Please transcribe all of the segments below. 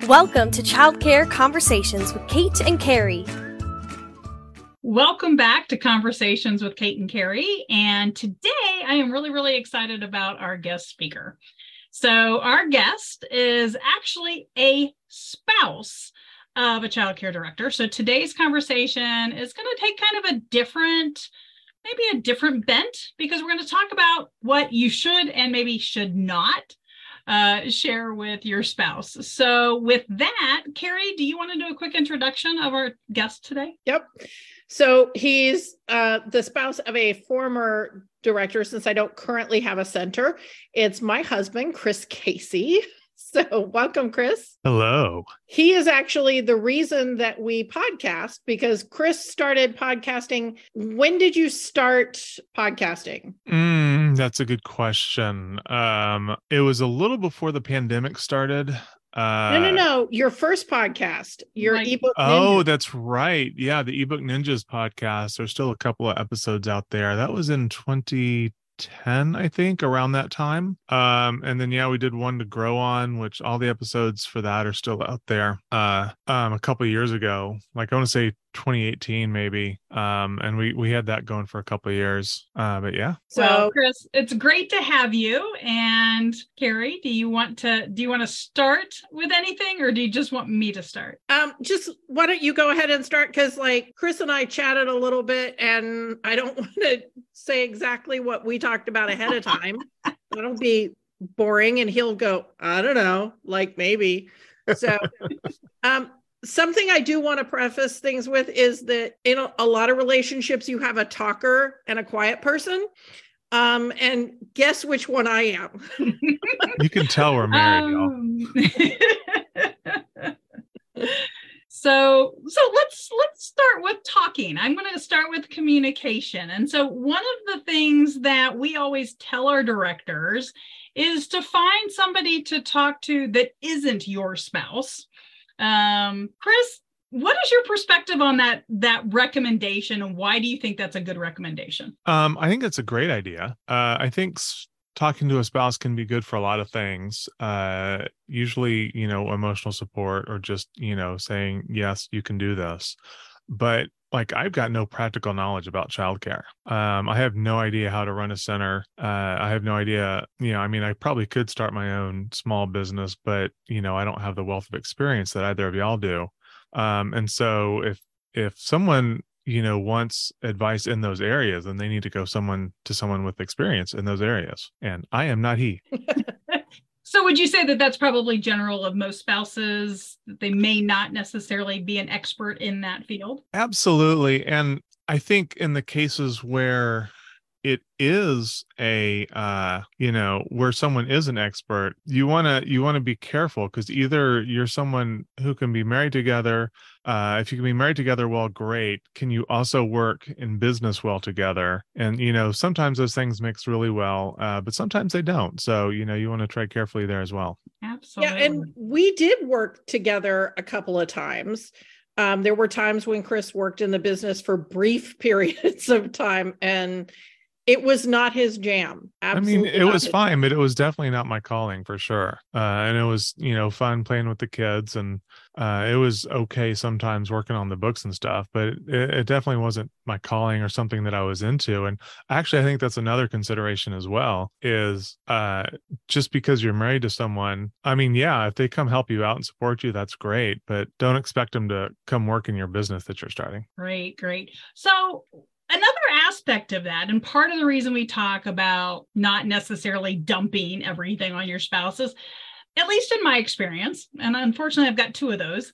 Welcome to Childcare Conversations with Kate and Carrie. Welcome back to Conversations with Kate and Carrie. And today I am really excited about our guest speaker. So our guest is actually a spouse of a childcare director. So today's conversation is going to take kind of a different bent, because we're going to talk about what you should and maybe should not share with your spouse. So with that, Carrie, do you want to do a quick introduction of our guest today? Yep. So he's the spouse of a former director, since I don't currently have a center. It's my husband, Chris Casey. So welcome, Chris. Hello. He is actually the reason that we podcast, because Chris started podcasting. When did you start podcasting? That's a good question. It was a little before the pandemic started. No. Your first podcast, your ebook Ninja. Oh, that's right. Yeah, the ebook Ninjas podcast. There's still a couple of episodes out there. That was in 2010, I think, around that time. And then we did one to grow on, which all the episodes for that are still out there. A couple of years ago, like I want to say 2018 maybe. And we had that going for a couple of years. But yeah. So Chris, it's great to have you. And Carrie, do you want to start with anything, or do you just want me to start? Just why don't you go ahead and start? Because Chris and I chatted a little bit, and I don't want to say exactly what we talked about ahead of time. That'll be boring, and he'll go, I don't know, maybe. So, something I do want to preface things with is that in a lot of relationships, you have a talker and a quiet person. And guess which one I am. You can tell we're married, y'all. So let's start with talking. I'm going to start with communication. And so one of the things that we always tell our directors is to find somebody to talk to that isn't your spouse. Chris, what is your perspective on that recommendation, and why do you think that's a good recommendation? I think it's a great idea. I think talking to a spouse can be good for a lot of things. Usually, emotional support, or just, saying, yes, you can do this. But I've got no practical knowledge about childcare. I have no idea how to run a center. I have no idea, I probably could start my own small business, but, I don't have the wealth of experience that either of y'all do. And so if someone, wants advice in those areas, then they need to go to someone with experience in those areas. And I am not he. So would you say that that's probably general of most spouses, that they may not necessarily be an expert in that field? Absolutely. And I think in the cases where it is where someone is an expert, you want to be careful, because either you're someone who can be married together. If you can be married together, well, great. Can you also work in business well together? And, sometimes those things mix really well, but sometimes they don't. So, you want to tread carefully there as well. Absolutely. Yeah, and we did work together a couple of times. There were times when Chris worked in the business for brief periods of time, and it was not his jam. Absolutely. It was fine, but it was definitely not my calling, for sure. And it was, fun playing with the kids, and it was okay sometimes working on the books and stuff, but it definitely wasn't my calling or something that I was into. And actually, I think that's another consideration as well, is just because you're married to someone, if they come help you out and support you, that's great, but don't expect them to come work in your business that you're starting. Great. So another aspect of that, and part of the reason we talk about not necessarily dumping everything on your spouses, at least in my experience, and unfortunately I've got two of those,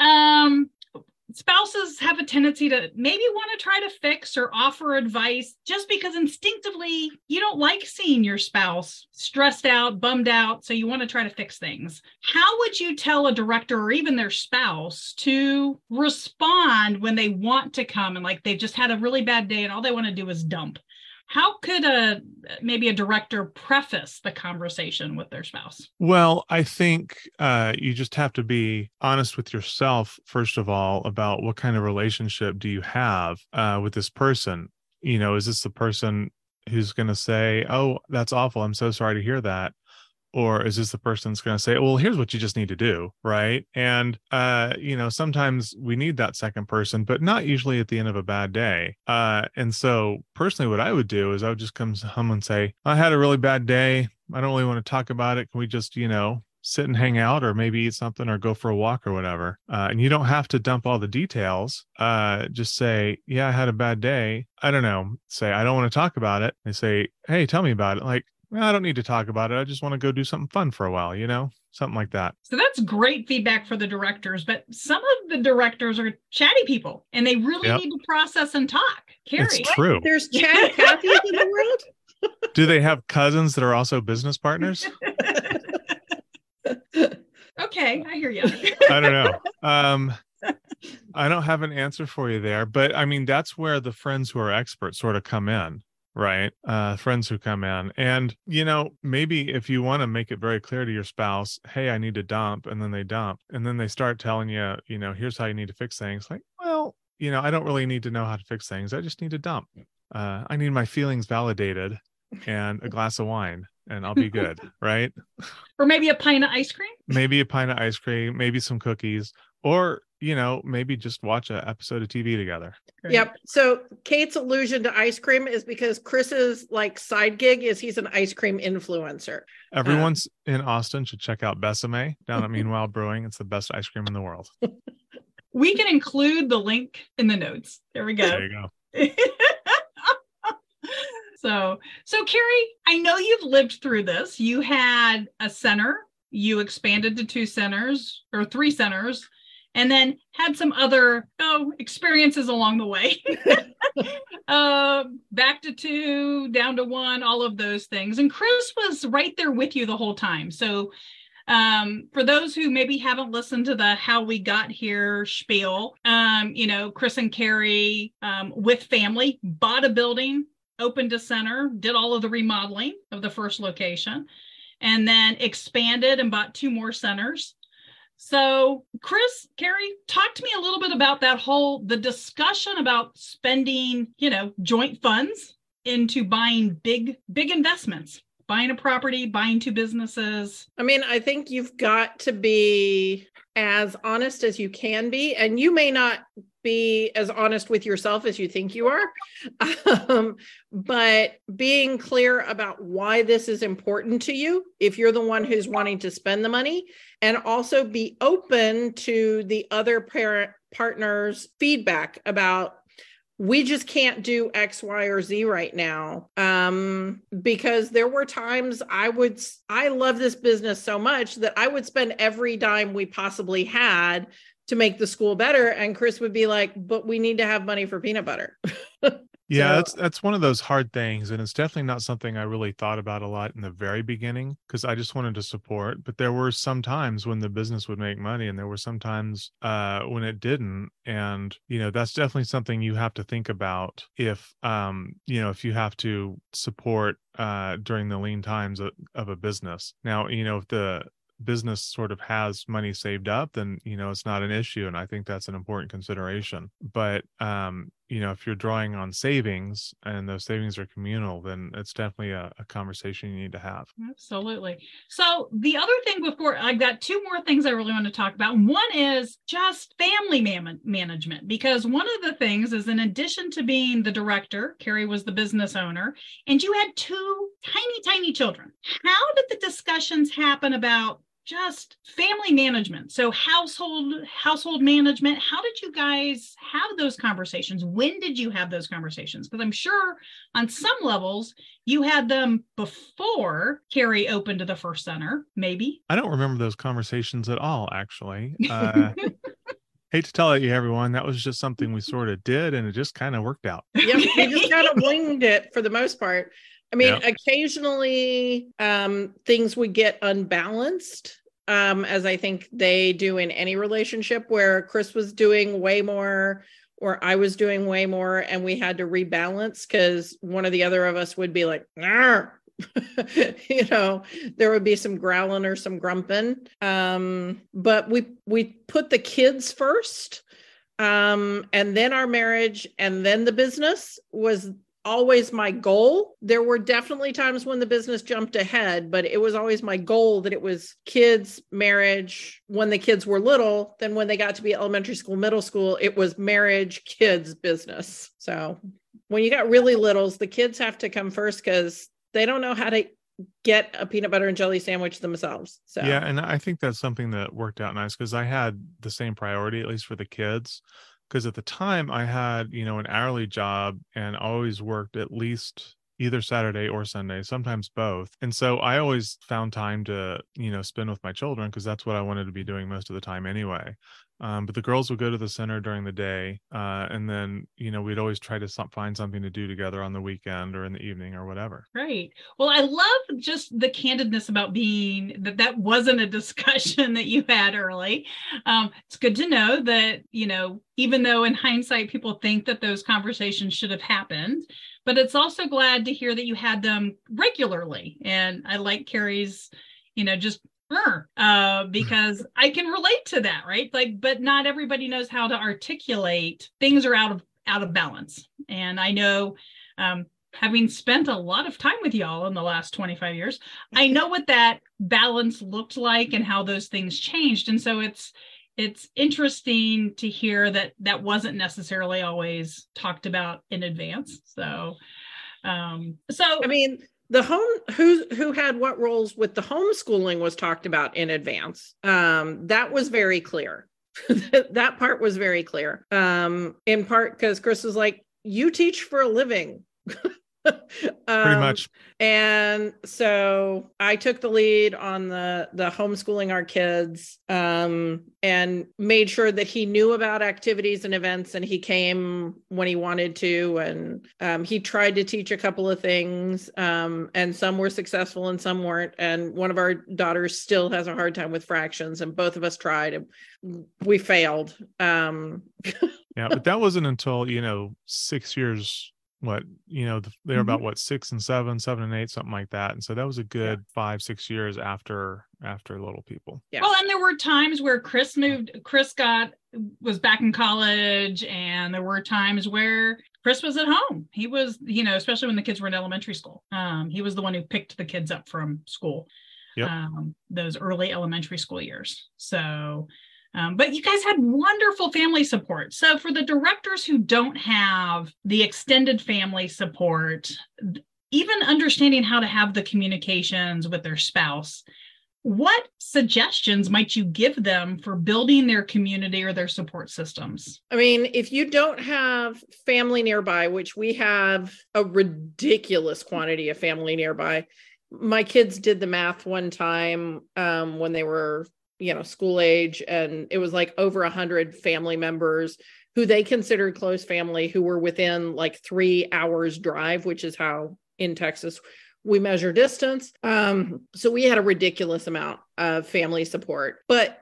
spouses have a tendency to maybe want to try to fix or offer advice just because instinctively you don't like seeing your spouse stressed out, bummed out, so you want to try to fix things. How would you tell a director or even their spouse to respond when they want to come and they've just had a really bad day and all they want to do is dump? How could maybe a director preface the conversation with their spouse? Well, I think you just have to be honest with yourself, first of all, about what kind of relationship do you have with this person. Is this the person who's going to say, oh, that's awful, I'm so sorry to hear that? Or is this the person that's going to say, well, here's what you just need to do, right? And, sometimes we need that second person, but not usually at the end of a bad day. And so personally, what I would do is I would just come home and say, I had a really bad day. I don't really want to talk about it. Can we just, sit and hang out, or maybe eat something or go for a walk or whatever? And you don't have to dump all the details. Just say, yeah, I had a bad day. I don't know. Say, I don't want to talk about it. They say, hey, tell me about it. Like, well, I don't need to talk about it. I just want to go do something fun for a while, something like that. So that's great feedback for the directors, but some of the directors are chatty people and they really need to process and talk. Carrie. It's true. There's chatty Cathy's in the world. Do they have cousins that are also business partners? Okay, I hear you. I don't know. I don't have an answer for you there, but I mean, that's where the friends who are experts sort of come in, right? Friends who come in and, maybe if you want to make it very clear to your spouse, hey, I need to dump, and then they dump, and then they start telling you, here's how you need to fix things. Like, well, I don't really need to know how to fix things. I just need to dump. I need my feelings validated and a glass of wine, and I'll be good, right? Or maybe a pint of ice cream? Maybe a pint of ice cream, maybe some cookies, or, maybe just watch an episode of TV together. Great. Yep. So Kate's allusion to ice cream is because Chris's side gig is he's an ice cream influencer. Everyone's in Austin should check out Besame down at Meanwhile Brewing. It's the best ice cream in the world. We can include the link in the notes. There we go. There you go. So Carrie, I know you've lived through this. You had a center, you expanded to 2 centers or 3 centers, and then had some other experiences along the way. Back to 2, down to 1, all of those things. And Chris was right there with you the whole time. So for those who maybe haven't listened to the How We Got Here spiel, Chris and Carrie with family bought a building, opened a center, did all of the remodeling of the first location, and then expanded and bought 2 more centers. So Chris, Carrie, talk to me a little bit about the discussion about spending, joint funds into buying big investments, buying a property, buying 2 businesses. I mean, I think you've got to be as honest as you can be, and you may not be as honest with yourself as you think you are. But being clear about why this is important to you, if you're the one who's wanting to spend the money, and also be open to the other partner's feedback about, we just can't do X, Y, or Z right now. Because there were times I love this business so much that I would spend every dime we possibly had to make the school better. And Chris would be like, but we need to have money for peanut butter. Yeah, that's one of those hard things. And it's definitely not something I really thought about a lot in the very beginning, because I just wanted to support. But there were some times when the business would make money, and there were some times when it didn't. And, that's definitely something you have to think about if you have to support during the lean times of a business. Now, if the business sort of has money saved up, then it's not an issue, and I think that's an important consideration. But if you're drawing on savings and those savings are communal, then it's definitely a conversation you need to have. Absolutely. So the other thing, before I've got 2 more things I really want to talk about. One is just family management, because one of the things is, in addition to being the director, Carrie was the business owner, and you had 2 tiny children. How did the discussions happen about just family management? So household management. How did you guys have those conversations? When did you have those conversations? Because I'm sure on some levels you had them before Carrie opened the first center, maybe. I don't remember those conversations at all, actually. Hate to tell you, everyone, that was just something we sort of did, and it just kind of worked out. Yep, we just kind of winged it for the most part. I mean, occasionally things would get unbalanced, as I think they do in any relationship, where Chris was doing way more or I was doing way more, and we had to rebalance because one or the other of us would be like, there would be some growling or some grumping. But we put the kids first, and then our marriage, and then the business was always my goal. There were definitely times when the business jumped ahead, but it was always my goal that it was kids, marriage, when the kids were little. Then when they got to be elementary school, middle school, it was marriage, kids, business. So when you got really littles, the kids have to come first because they don't know how to get a peanut butter and jelly sandwich themselves. So yeah, and I think that's something that worked out nice because I had the same priority, at least for the kids. Because at the time I had, an hourly job and always worked at least either Saturday or Sunday, sometimes both. And so I always found time to, spend with my children because that's what I wanted to be doing most of the time anyway. But the girls would go to the center during the day. And then, we'd always try to find something to do together on the weekend or in the evening or whatever. Right. Well, I love just the candidness about being that wasn't a discussion that you had early. It's good to know that, even though in hindsight, people think that those conversations should have happened, but it's also glad to hear that you had them regularly. And I like Carrie's, just because I can relate to that, right? Like, but not everybody knows how to articulate things are out of balance. And I know, having spent a lot of time with y'all in the last 25 years, I know what that balance looked like and how those things changed. And so it's interesting to hear that wasn't necessarily always talked about in advance. So I mean, the who had what roles with the homeschooling was talked about in advance. That was very clear. That part was very clear. In part because Chris was like, you teach for a living. Pretty much. And so I took the lead on the homeschooling our kids, and made sure that he knew about activities and events, and he came when he wanted to. And he tried to teach a couple of things, and some were successful and some weren't. And one of our daughters still has a hard time with fractions, and both of us tried and we failed. Yeah, but that wasn't until, 6 years. They were about 6 and 7 and 8, something like that. And so that was a good 5-6 years after little people. Yeah. Well, and there were times where Chris was back in college, and there were times where Chris was at home. He was, especially when the kids were in elementary school. He was the one who picked the kids up from school. Yep. Those early elementary school years. So but you guys had wonderful family support. So for the directors who don't have the extended family support, even understanding how to have the communications with their spouse, what suggestions might you give them for building their community or their support systems? I mean, if you don't have family nearby, which we have a ridiculous quantity of family nearby. My kids did the math one time when they were school age, and it was like over 100 family members who they considered close family who were within like 3 hours drive, which is how in Texas we measure distance. So we had a ridiculous amount of family support, but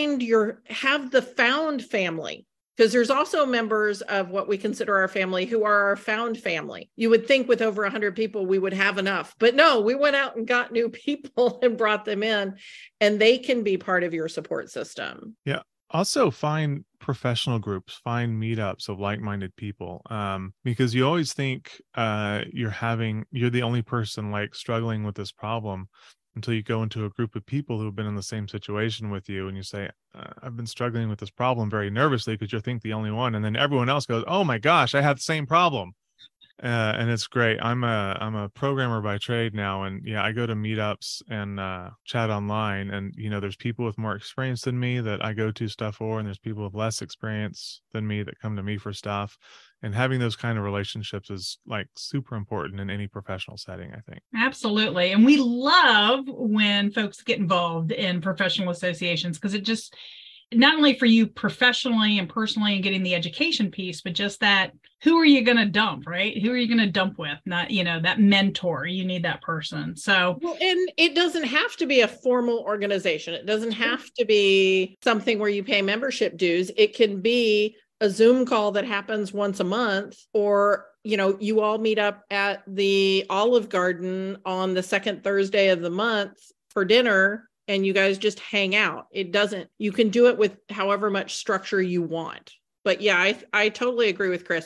have the found family, because there's also members of what we consider our family who are our found family. You would think with over 100 people, we would have enough, but no, we went out and got new people and brought them in, and they can be part of your support system. Yeah. Also find professional groups, find meetups of like-minded people, because you always think you're the only person like struggling with this problem until you go into a group of people who have been in the same situation with you, and you say, I've been struggling with this problem very nervously, because you think the only one, and then everyone else goes, oh my gosh, I had the same problem. And it's great. I'm a programmer by trade now, and I go to meetups and chat online, and there's people with more experience than me that I go to stuff for, and there's people with less experience than me that come to me for stuff. And having those kind of relationships is like super important in any professional setting, I think. Absolutely. And we love when folks get involved in professional associations, because it just, not only for you professionally and personally and getting the education piece, but just that, who are you going to dump, right? Who are you going to dump with? Not, that mentor, you need that person. So, well, and it doesn't have to be a formal organization. It doesn't have to be something where you pay membership dues. It can be a Zoom call that happens once a month, or, you all meet up at the Olive Garden on the second Thursday of the month for dinner, and you guys just hang out. You can do it with however much structure you want. But I totally agree with Chris.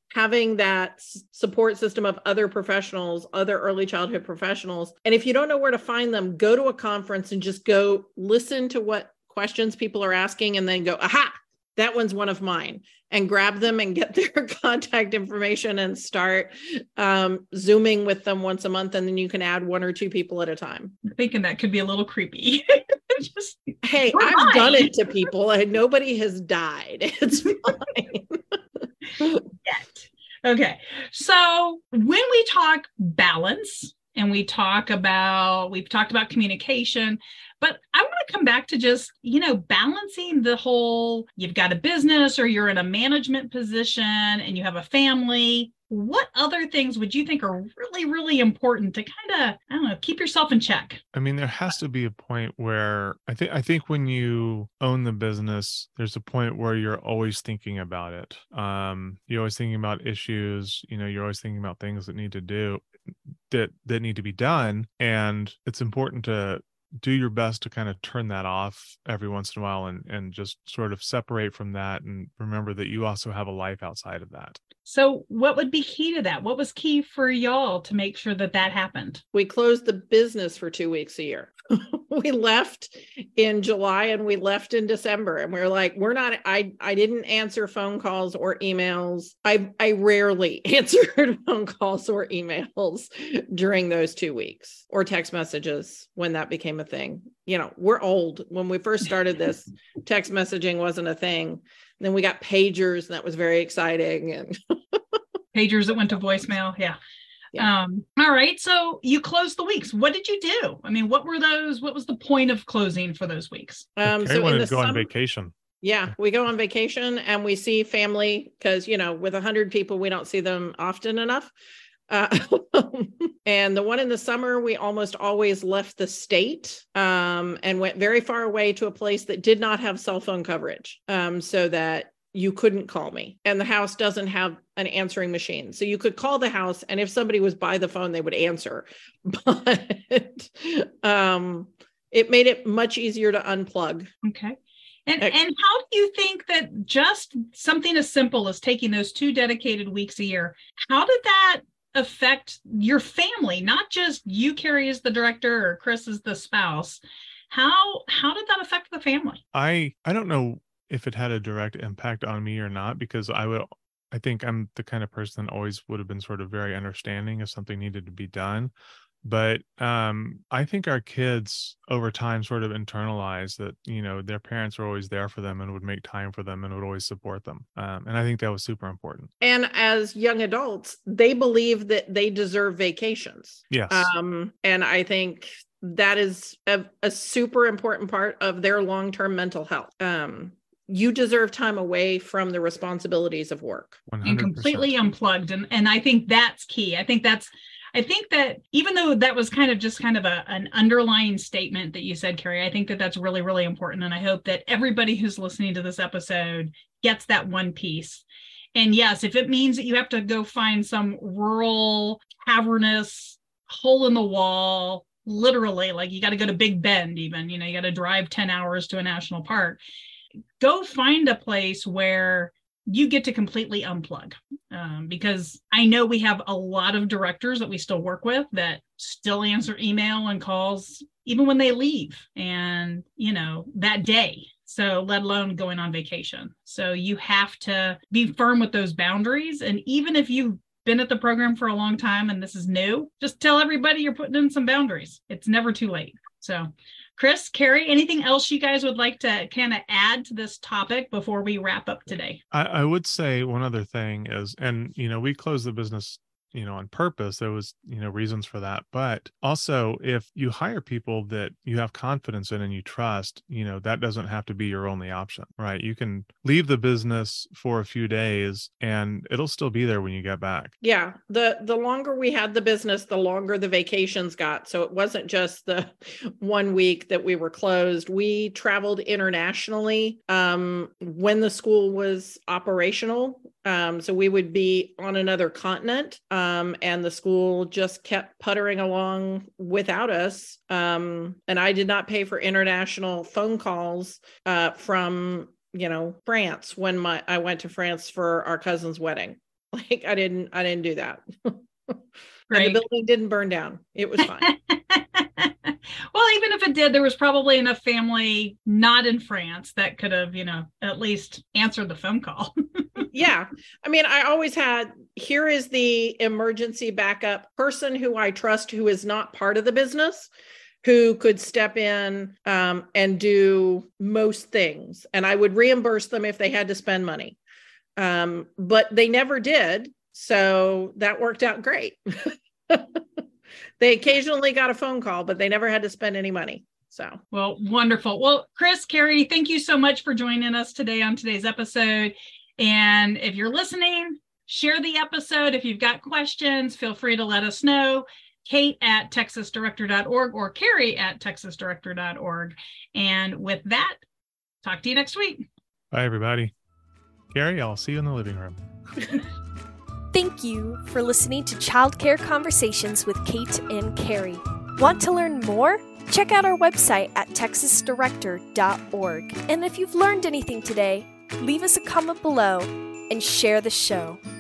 having that support system of other professionals, other early childhood professionals. And if you don't know where to find them, go to a conference and just go listen to what questions people are asking and then go, aha, that one's one of mine, and grab them and get their contact information and start Zooming with them once a month. And then you can add 1 or 2 people at a time. I'm thinking that could be a little creepy. Hey, I've done it to people and nobody has died. It's fine. Yet. Okay. So when we talk balance and we've talked about communication, but I want to come back to just, balancing the whole, you've got a business or you're in a management position and you have a family. What other things would you think are really, really important to kind of, keep yourself in check? I mean, there has to be a point where I think when you own the business, there's a point where you're always thinking about it. You're always thinking about issues, you're always thinking about things that need to be done. And it's important to do your best to kind of turn that off every once in a while and just sort of separate from that and remember that you also have a life outside of that. So what would be key to that? What was key for y'all to make sure that happened? We closed the business for 2 weeks a year. We left in July and we left in December, and we were like, I didn't answer phone calls or emails. I rarely answered phone calls or emails during those 2 weeks, or text messages when that became a thing. We're old. When we first started this, text messaging wasn't a thing. And then we got pagers, and that was very exciting. And pagers that went to voicemail. Yeah. All right. So you closed the weeks. What did you do? I mean, what was the point of closing for those weeks? So wanted to go on vacation. Yeah, we go on vacation and we see family because, with 100 people, we don't see them often enough. And the one in the summer, we almost always left the state and went very far away to a place that did not have cell phone coverage, so that you couldn't call me. And the house doesn't have an answering machine. So you could call the house, and if somebody was by the phone, they would answer. But it made it much easier to unplug. Okay. And how do you think that just something as simple as taking those 2 dedicated weeks a year, how did that affect your family? Not just you, Carrie, as the director, or Chris as the spouse. How did that affect the family? I don't know if it had a direct impact on me or not, because I think I'm the kind of person that always would have been sort of very understanding if something needed to be done. But I think our kids over time sort of internalized that, their parents were always there for them and would make time for them and would always support them. And I think that was super important. And as young adults, they believe that they deserve vacations. Yes. And I think that is a super important part of their long-term mental health. You deserve time away from the responsibilities of work. 100%. And completely unplugged. And I think that's key. I think that even though that was kind of an underlying statement that you said, Carrie, I think that that's really, really important. And I hope that everybody who's listening to this episode gets that one piece. And yes, if it means that you have to go find some rural, cavernous hole in the wall, literally, like you got to go to Big Bend even, you got to drive 10 hours to a national park. Go find a place where you get to completely unplug, because I know we have a lot of directors that we still work with that still answer email and calls even when they leave and, that day. So let alone going on vacation. So you have to be firm with those boundaries. And even if you've been at the program for a long time and this is new, just tell everybody you're putting in some boundaries. It's never too late. So Chris, Carrie, anything else you guys would like to kind of add to this topic before we wrap up today? I would say one other thing is, and, we closed the business on purpose. There was, reasons for that. But also, if you hire people that you have confidence in and you trust, that doesn't have to be your only option, right? You can leave the business for a few days and it'll still be there when you get back. Yeah. The longer we had the business, the longer the vacations got. So it wasn't just the 1 week that we were closed. We traveled internationally when the school was operational. So we would be on another continent, and the school just kept puttering along without us. And I did not pay for international phone calls from, France when I went to France for our cousin's wedding. Like I didn't do that. Great. And the building didn't burn down. It was fine. Well, even if it did, there was probably enough family not in France that could have, at least answered the phone call. Yeah. I mean, I always had, here is the emergency backup person who I trust, who is not part of the business, who could step in and do most things. And I would reimburse them if they had to spend money. But they never did. So that worked out great. They occasionally got a phone call, but they never had to spend any money. So, well, wonderful. Well, Chris, Carrie, thank you so much for joining us today on today's episode. And if you're listening, share the episode. If you've got questions, feel free to let us know. Kate@texasdirector.org or Carrie@texasdirector.org. And with that, talk to you next week. Bye, everybody. Carrie, I'll see you in the living room. Thank you for listening to Childcare Conversations with Kate and Carrie. Want to learn more? Check out our website at texasdirector.org. And if you've learned anything today, leave us a comment below and share the show.